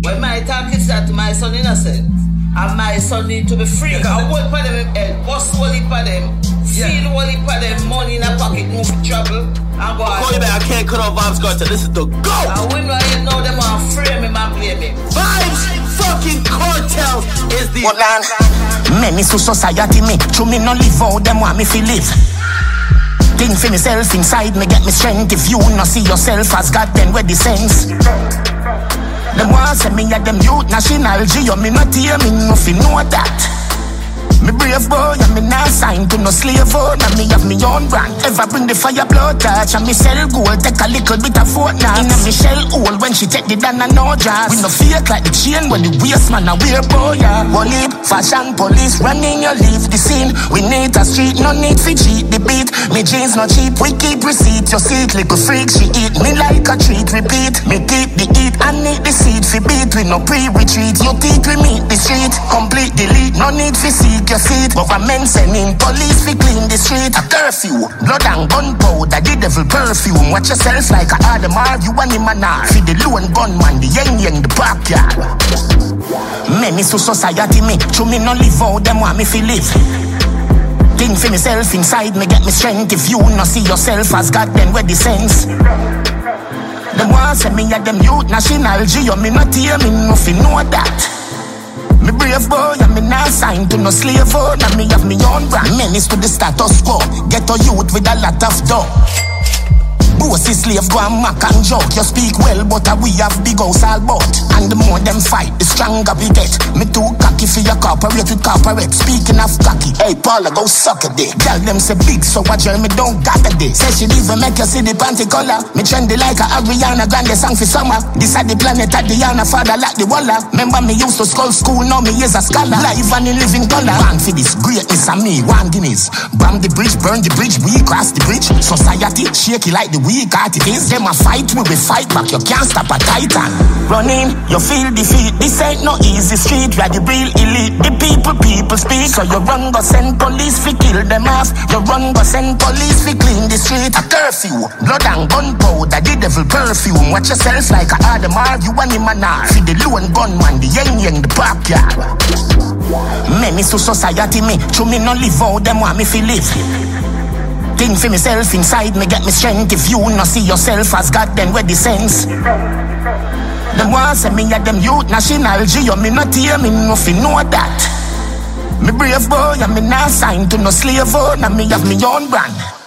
When my talk is that my son innocent, and my son need to be free. I work for them head, bust wally for them, steal wally for them, money in a pocket, move for trouble, and go Call you back, I can't cut off Vybz Kartel. This is the GOAT. And we know them want free me, man, play me. Vybz fucking Kartel is the Woodland. Many to society me, to me no live out, them want me fi live. Think for myself inside me, get me strength. If you no see yourself as God, then where the sense? Them want say me at them youth national Geo, me not hear me nothing know that. Me brave boy and me not signed to no slave own, and me have me own brand. Ever bring the fire blood touch and me sell gold, take a little bit of Fortnite. In a me shell hole when she take the down and no jazz. We no fake like the chain when the waist man a wear boy. Wally, fashion police running you leave the scene. We need a street, no need to cheat the beat. Me jeans no cheap, we keep receipt. You see it little freak, she eat me like a treat. Repeat, me keep the heat and need the seed for beat. We no pre-retreat, you think we meet the street. Complete delete, no need for seek your seat. Government sending police fi clean the street. A curfew, blood and gunpowder, the devil perfume. Watch yourself like a Adamar, you and him and I. Fi the lone gunman, the yang the backyard. Many to society me, to me no live out, them want me fi live. Think for myself inside me, get me strength. If you no see yourself as God, then where the sense? Them want say me at them youth national Geo, me not hear me nothing know that. Me brave boy and me not signed to no slave own, and me have me own brand. Menace to the status quo, get a youth with a lot of dough. Bossy slave go and mock and joke. You speak well but we have big house all bout. And the more them fight, the stronger we get. Me too cocky for your corporate with corporate. Speaking of cocky, hey Paula go suck a dick. Girl them say big so what girl me don't got a dick. Say she even make you see the panty color. Me trendy like a Ariana Grande song for summer. This are the planet at Diana father like the Walla. Remember me used to school, now me is a scholar. Live and in living color. Born for this greatness and me, one Guinness. Bomb the bridge, burn the bridge, we cross the bridge. Society shaky like the weak artists. Them a fight, we will fight back. You can't stop a titan. Running, you feel defeat. This ain't no easy street. We are the real elite. The people speak. So you run go send police fi kill them off. You run go send police fi clean the street. A curfew, blood and gunpowder, the devil perfume. Watch yourself like a Adamar, you and him and I. See the lone gunman, the yang the backyard. Many to society me, to me no live out, them want me fi live. Think for myself inside me, get me strength. If you no see yourself as God, then where the sense? Them want say me at them youth national Geo, me not hear me nothing know that. Me brave boy and me not signed to no slave own, and me have me own brand.